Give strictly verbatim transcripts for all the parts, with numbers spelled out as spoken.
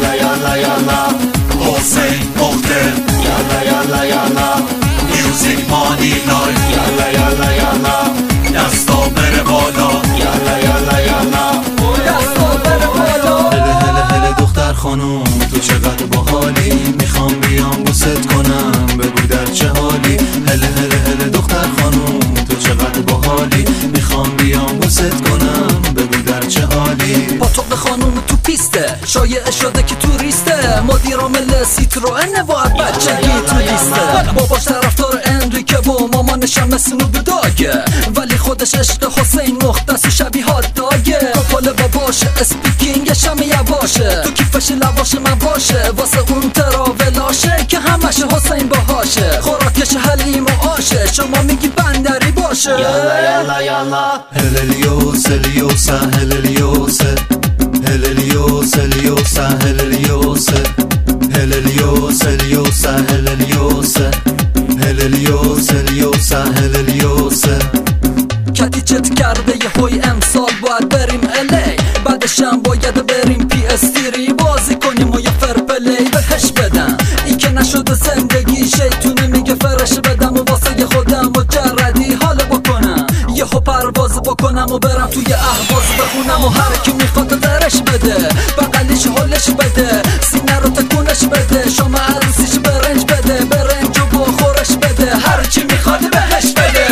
یالا یالا یالا حسین مختار یالا یالا یالا میوزیک مانی لایف یالا یالا یالا دستا بره بالا یالا یالا یالا دستا بره بالا. هله هله هله دختر خانوم تو چقدر باحالی، میخوام بیام بوست کنم بگو در چه حالی. هله هله هله دختر خانوم تو چقدر باحالی، میخوام بیام بوست کنم بگو در چه حالی. پاتوق خانوم تو پیسته، شایعه شده که توریسته، مدیر عامل سیتروئن و بچگی تو لیسته. باباش طرفدار انریکه و مامانش هم اسمو بداگه، ولی خودش عشق حسین مختص و شبیهات داگه. کپال باباش اسپیکینگش هم یواشه، تو کیفش لواش من باشه، واسه اون تراولاشه که همش حسین باهاشه. خوراکش حلیم و آشه، شما میگی بندری باشه. یالا یالا یالا هللیوس هلیوس هللیوس هللیوس هلیوس هللیوس هللیوس هلیوس هللیوس هللیوس هلیوس هللیوس. کتی چت کرده یه هوی امسال باید بریم الی، بعدش هم باید بریم پی اس تیری بازی کنیم و یه فرپلی بهش بدم. این که نشده زندگی شیطونه میگه فرش بدم و واسه خودم مجردی حال بکنم، یه هو پرواز بکنم و برم توی اهواز بخونم و هر کی میخواد درش بده، بقلیش حلش بده، سینه رو تکونش بده، شما عروسیش برنج بده، برنج و بخورش بده، هر چی میخواد بهش بده.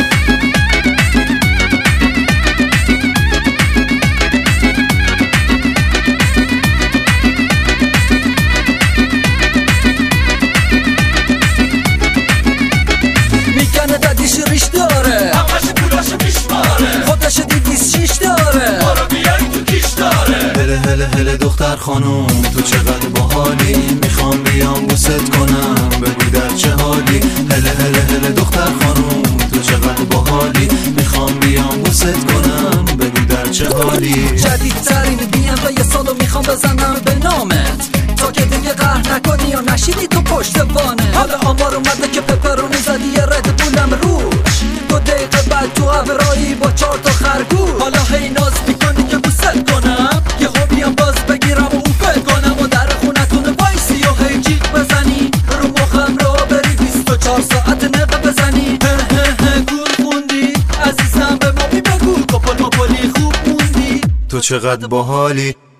میکنه دادیش ریش داره، همش پولاش میشماره، خودش دیدیس شیش داره، برو بیای تو کیش داره. هله هله هله دختر خانوم تو چقدر باحالی، میخوام بیام بوست کنم بگو در چه حالی. هله هله هله دختر خانوم تو چقدر باحالی، میخوام بیام بوست کنم بگو در چه حالی. جدیدترین بی ام و یه سالو میخوام بزنم به نامت، تا که دیگه قهر نکنی یا نشیدی تو پشت وانه. حالا آمار اومده که پپرونی زدی یه رد بولم روش، دو دقیقه بعد تو ابرایی با چهار تا خرگوش. حالا هی ناز میکنی که بوست کنم، یه ها بیام باز بگیرم و اوفل کنم و در خونتون وایسی و هی جیغ بزنی، رو مخم را بری بیست و چهار ساعت نقه بزنی. هه هه هه گول خوندی عزیزم به ما بی بگو، کپل مپلی خوب موندی تو چقدر باحالی.